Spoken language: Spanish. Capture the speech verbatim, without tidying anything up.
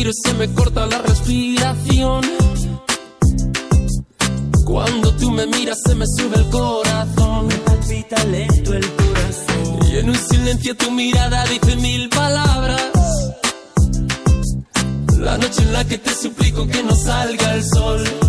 miro se me corta la respiración. Cuando tú me miras se me sube el corazón. Me palpita lento el corazón. Y en un silencio tu mirada dice mil palabras. La noche en la que te suplico que no salga el sol.